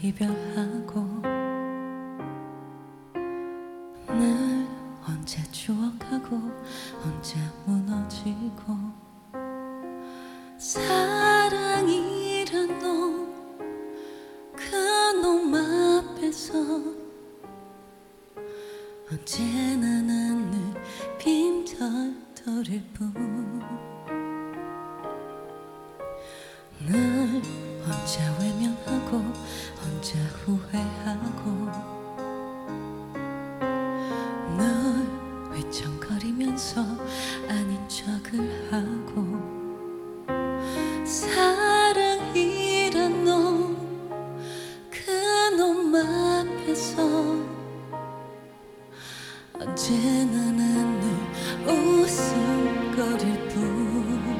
이별하고 늘 혼자 추억하고 혼자 무너지고 사랑이란 놈 그놈 앞에서 언제나 나는 빈털터릴 뿐 늘 혼자 외면하고 혼자 후회하고 늘 위청거리면서 아닌 척을 하고 사랑이란 놈 그놈 앞에서 언제나 나는 웃음거릴 뿐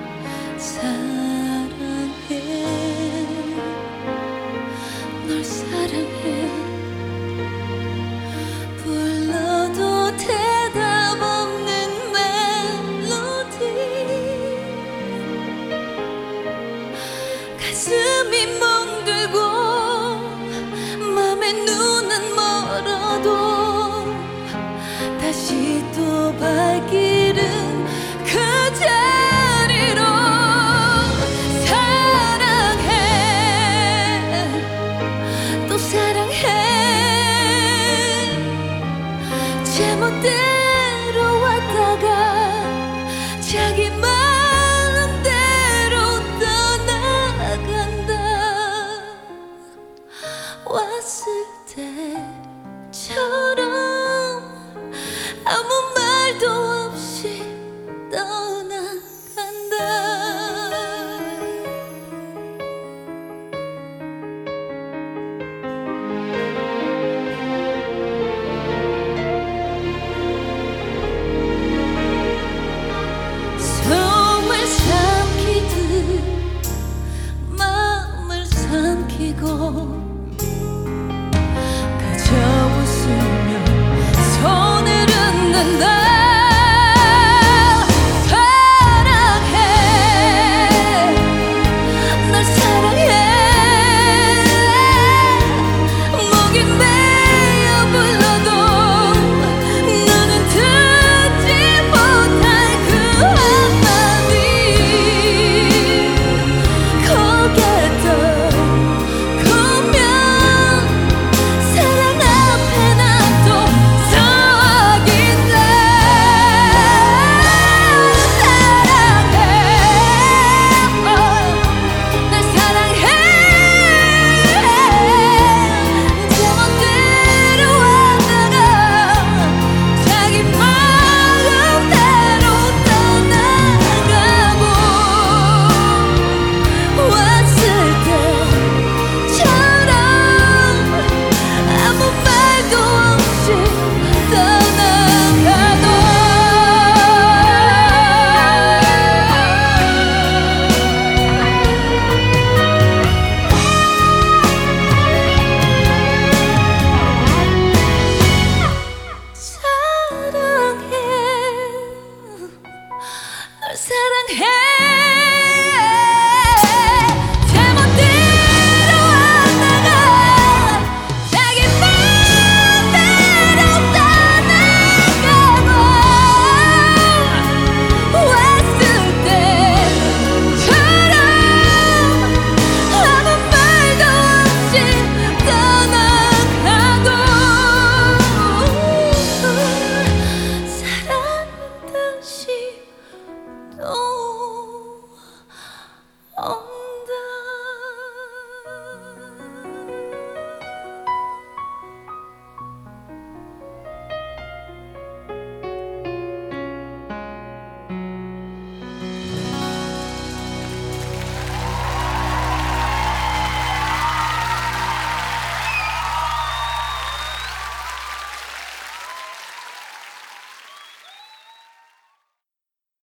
널 사랑해 불러도 대답 없는 멜로디 가슴이 멍들고 맘에 눈은 멀어도 다시 또 발길은 그 자리로 제멋대로 왔다가 자기 마음대로 떠나간다. 왔을 때처럼 아무 말도 없이 떠나간다. 그저 웃으며 손을 흔든다. 사랑해 널 사랑해 목이 메어 불러도 너는 듣지 못할 그 한마디 거기에도 사랑해